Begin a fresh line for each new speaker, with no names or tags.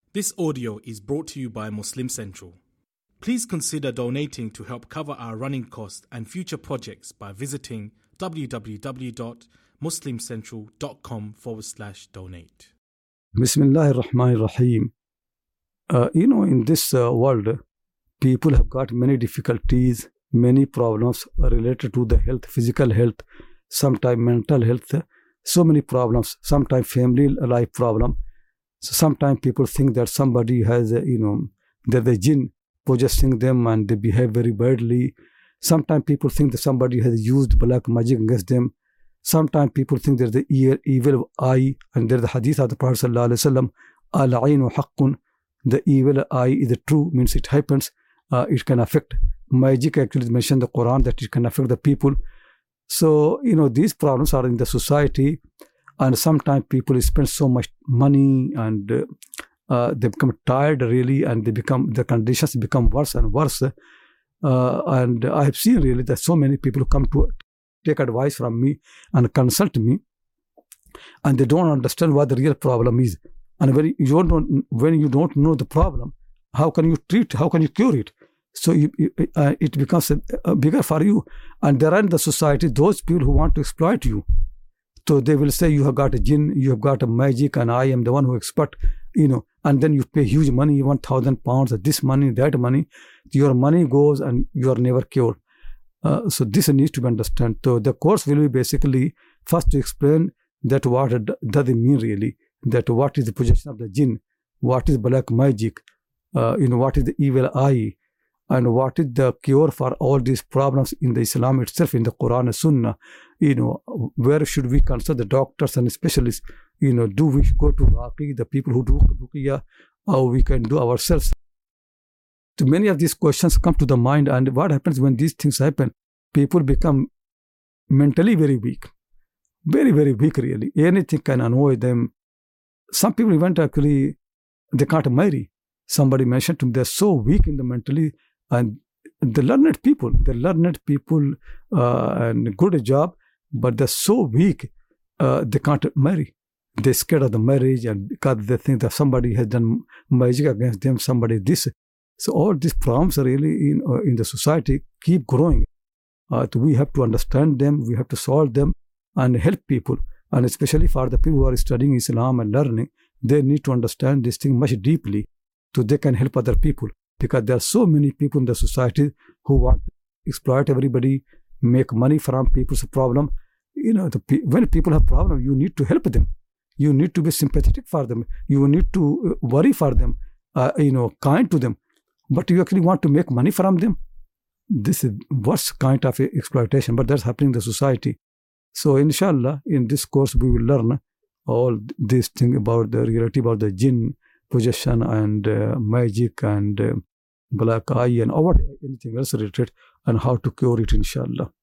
This audio is brought to you by Muslim Central. Please consider donating to help cover our running costs and future projects by visiting www.muslimcentral.com/donate.
Bismillahir Rahmanir Rahim. In this world, people have got many difficulties, many problems related to the health, physical health, sometimes mental health, so many problems, sometimes family life problem. So sometimes people think that somebody has, that the jinn possessing them and they behave very badly. Sometimes people think that somebody has used black magic against them. Sometimes people think there's the evil eye, and there's the hadith of the Prophet sallallahu alaihi wasallam, al-ainu haqqun, the evil eye is true, means it happens, it can affect. Magic actually is mentioned in the Quran that it can affect the people. So, these problems are in the society, and sometimes people spend so much money and they become tired really, and the conditions become worse and worse. And I have seen really that so many people come to take advice from me and consult me, and they don't understand what the real problem is. And when you don't know the problem, how can you treat? How can you cure it? So it becomes bigger for you. And there are in the society those people who want to exploit you. So they will say you have got a jinn, you have got a magic, and I am the one who expert, and then you pay huge money, 1,000 pounds, this money, that money. Your money goes and you are never cured. So this needs to be understood. So the course will be basically first to explain that what does it mean really, that what is the possession of the jinn, what is black magic, what is the evil eye, and what is the cure for all these problems in the Islam itself, in the Quran and Sunnah. Where should we consult the doctors and specialists? Do we go to Raqi, the people who do Ruqiyya, or we can do ourselves? So many of these questions come to the mind, and what happens when these things happen? People become mentally very weak. Very, very weak really. Anything can annoy them. Some people even actually, they can't marry. Somebody mentioned to me, they're so weak in the mentally, and the learned people and good job, but they're so weak, they can't marry. They're scared of the marriage, and because they think that somebody has done magic against them, somebody this. So all these problems are really in the society keep growing. So we have to understand them, we have to solve them and help people. And especially for the people who are studying Islam and learning, they need to understand this thing much deeply so they can help other people. Because there are so many people in the society who want to exploit everybody, make money from people's problem. When people have problem, you need to help them. You need to be sympathetic for them. You need to worry for them, kind to them. But you actually want to make money from them. This is worst kind of exploitation, but that's happening in the society. So inshallah, in this course, we will learn all these things about the reality, about the jinn, possession and magic and black eye and anything else related, and how to cure it inshallah.